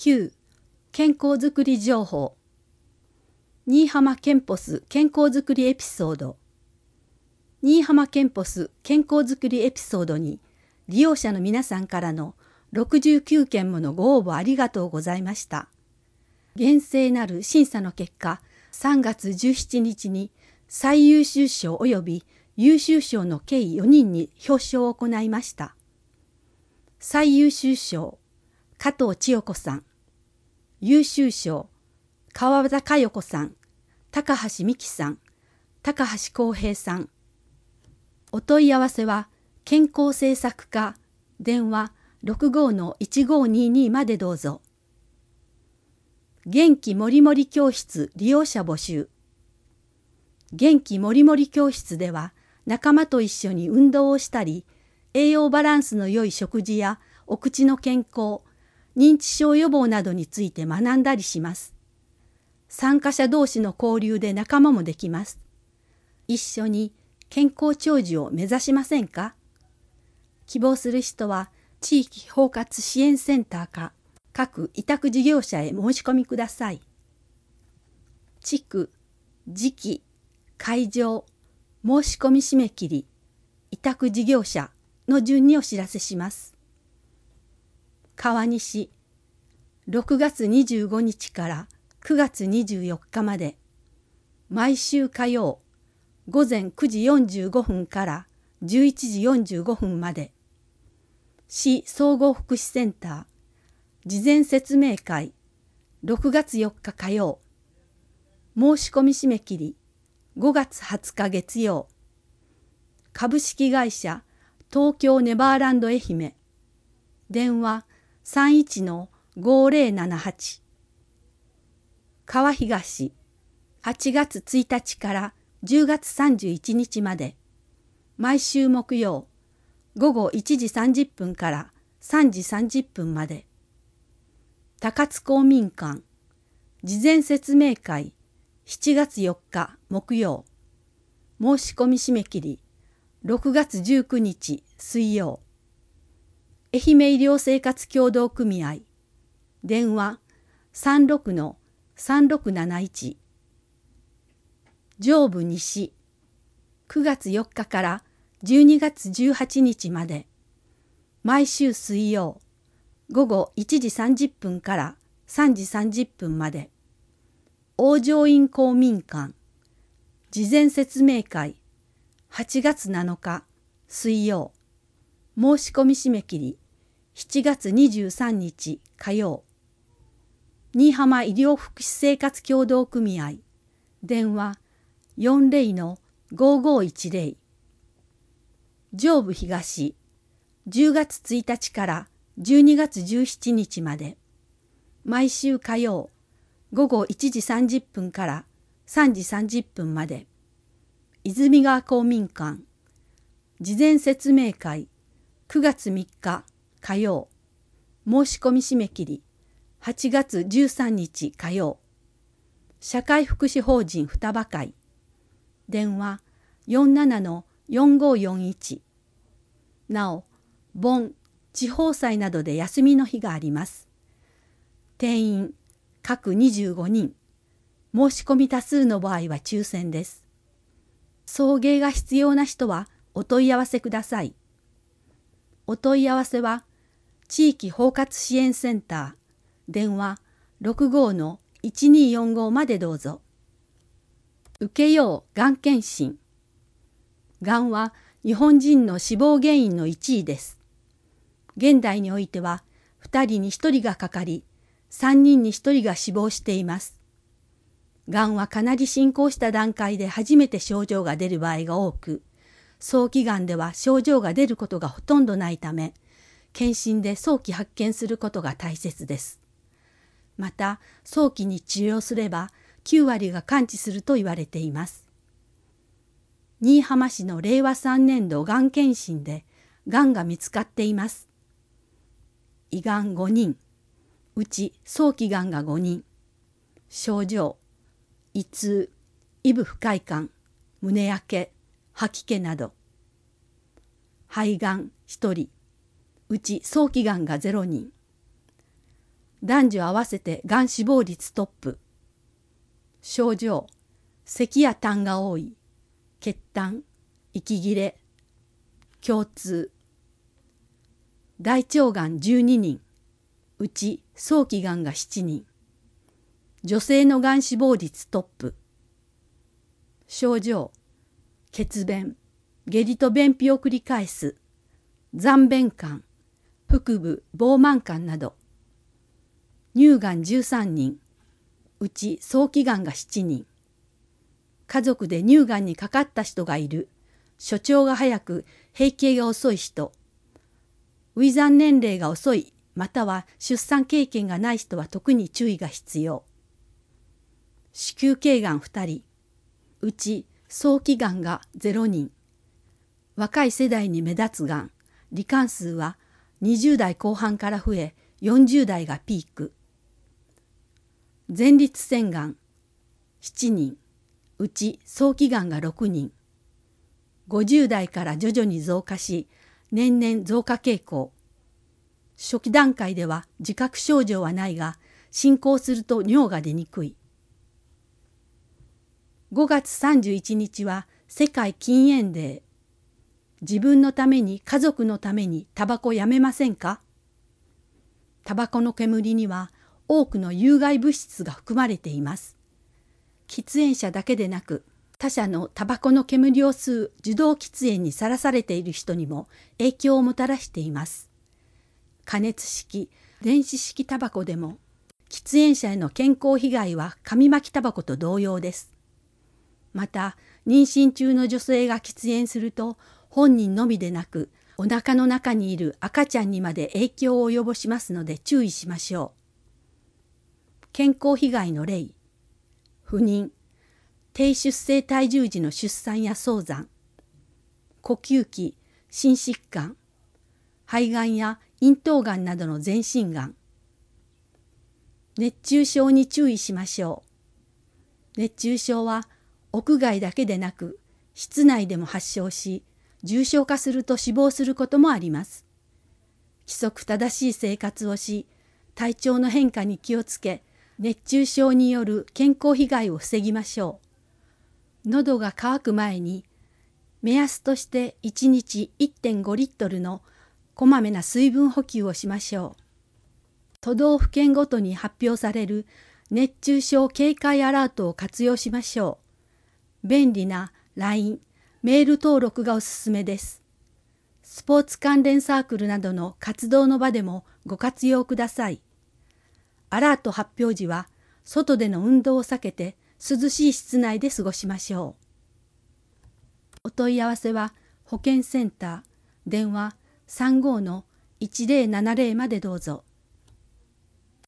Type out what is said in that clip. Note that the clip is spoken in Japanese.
9. 健康づくり情報。新居浜ケンポス健康づくりエピソード。新居浜ケンポス健康づくりエピソードに利用者の皆さんからの69件ものご応募ありがとうございました。厳正なる審査の結果、3月17日に最優秀賞及び優秀賞の計4人に表彰を行いました。最優秀賞、加藤千代子さん。優秀賞、川端佳代子さん、高橋美希さん、高橋光平さん。お問い合わせは、健康政策課、電話 65-1522 までどうぞ。元気もりもり教室利用者募集。元気もりもり教室では、仲間と一緒に運動をしたり、栄養バランスの良い食事やお口の健康、認知症予防などについて学んだりします。参加者同士の交流で仲間もできます。一緒に健康長寿を目指しませんか？希望する人は地域包括支援センターか各委託事業者へ申し込みください。地区、時期、会場、申し込み締め切り、委託事業者の順にお知らせします。川西、6月25日から9月24日まで、毎週火曜、午前9時45分から11時45分まで、市総合福祉センター、事前説明会、6月4日火曜、申し込み締め切り、5月20日月曜、株式会社東京ネバーランド愛媛、電話 31-5078。川東、8月1日から10月31日まで、毎週木曜、午後1時30分から3時30分まで。高津公民館、事前説明会、7月4日木曜、申し込み締め切り、6月19日水曜。愛媛医療生活協同組合、電話 36-3671。上部西、9月4日から12月18日まで、毎週水曜、午後1時30分から3時30分まで。往生院公民館、事前説明会、8月7日水曜、申し込み締め切り、7月23日火曜。新居浜医療福祉生活協同組合、電話 40-5510。上部東、10月1日から12月17日まで、毎週火曜、午後1時30分から3時30分まで。泉川公民館、事前説明会、9月3日火曜、申し込み締め切り、8月13日火曜。社会福祉法人双葉会、電話 47-4541。なお、盆、地方祭などで休みの日があります。定員、各25人。申し込み多数の場合は抽選です。送迎が必要な人はお問い合わせください。お問い合わせは、地域包括支援センター、電話 65-1245 までどうぞ。受けようがん検診。がんは日本人の死亡原因の1位です。現代においては2人に1人がかかり、3人に1人が死亡しています。がんはかなり進行した段階で初めて症状が出る場合が多く、早期がんでは症状が出ることがほとんどないため、検診で早期発見することが大切です。また、早期に治療すれば9割が完治すると言われています。新居浜市の令和3年度がん検診でがんが見つかっています。胃がん5人、うち早期がんが5人。症状、胃痛、胃部不快感、胸焼け、吐き気など。肺がん1人、うち早期がんが0人。 男女合わせてがん死亡率トップ。症状、咳や痰が多い、血痰、息切れ。共通。大腸がん12人、うち早期がんが7人。女性のがん死亡率トップ。症状、血便、下痢と便秘を繰り返す、残便感、腹部、膨満感など。乳がん13人、うち早期がんが7人。家族で乳がんにかかった人がいる、初潮が早く閉経が遅い人、初産年齢が遅いまたは出産経験がない人は特に注意が必要。子宮頸がん2人、うち早期がんが0人。若い世代に目立つがん、罹患数は20代後半から増え、40代がピーク。前立腺がん7人、うち早期がんが6人。50代から徐々に増加し、年々増加傾向。初期段階では自覚症状はないが、進行すると尿が出にくい。5月31日は世界禁煙デー。自分のために家族のためにタバコやめませんか？タバコの煙には多くの有害物質が含まれています。喫煙者だけでなく、他者のタバコの煙を吸う受動喫煙にさらされている人にも影響をもたらしています。加熱式、電子式タバコでも、喫煙者への健康被害は紙巻きタバコと同様です。また、妊娠中の女性が喫煙すると、本人のみでなく、お腹の中にいる赤ちゃんにまで影響を及ぼしますので注意しましょう。健康被害の例、不妊、低出生体重時の出産や早産、呼吸器、心疾患、肺がんや咽頭がんなどの全身がん。熱中症に注意しましょう。熱中症は屋外だけでなく、室内でも発症し、重症化すると死亡することもあります。規則正しい生活をし、体調の変化に気をつけ、熱中症による健康被害を防ぎましょう。喉が渇く前に、目安として1日 1.5 リットルのこまめな水分補給をしましょう。都道府県ごとに発表される熱中症警戒アラートを活用しましょう。便利な LINE、メール登録がおすすめです。スポーツ関連サークルなどの活動の場でもご活用ください。アラート発表時は、外での運動を避けて涼しい室内で過ごしましょう。お問い合わせは、保健センター、電話 35-1070 までどうぞ。